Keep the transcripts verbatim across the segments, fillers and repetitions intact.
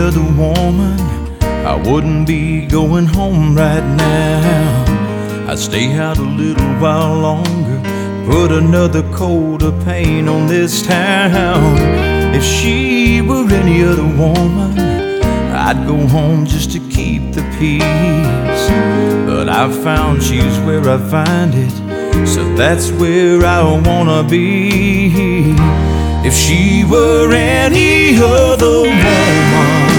other woman, I wouldn't be going home right now. I'd stay out a little while longer, put another coat of paint on this town. If she were any other woman, I'd go home just to keep the peace. But I've found she's where I find it, so that's where I wanna be. If she were any other woman,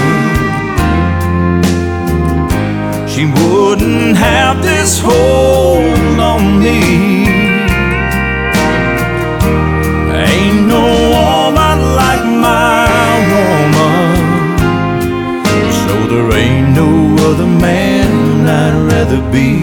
she wouldn't have this hold on me. Ain't no woman like my woman, so there ain't no other man I'd rather be.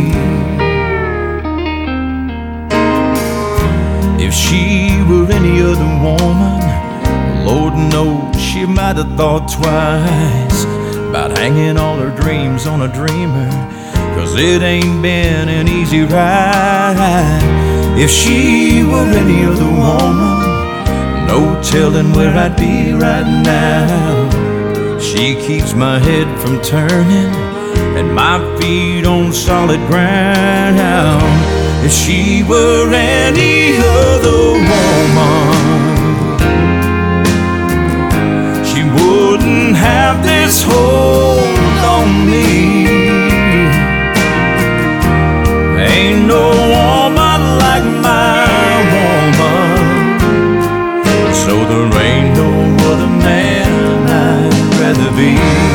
If she were any other woman, Lord knows she might have thought twice about hanging all her dreams on a dreamer, 'cause it ain't been an easy ride. If she were any other woman, no telling where I'd be right now. She keeps my head from turning and my feet on solid ground. If she were any other woman, she wouldn't have this hold on me. Ain't no woman like my woman, so there ain't no other man I'd rather be.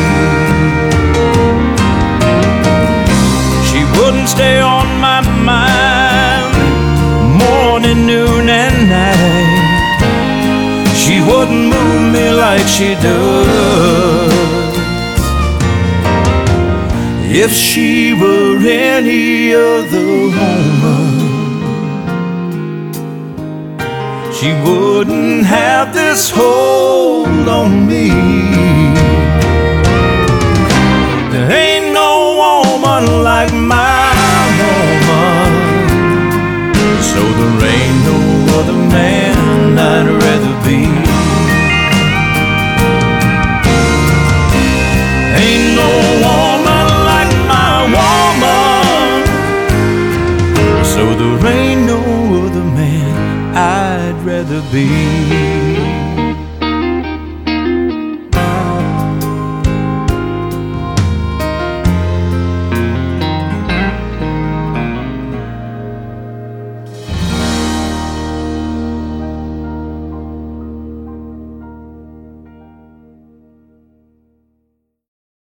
She wouldn't stay on my mind morning, noon and night. She wouldn't move me like she does. If she were any other woman, she wouldn't have this hold on me. There ain't no woman like my woman, so there ain't no other man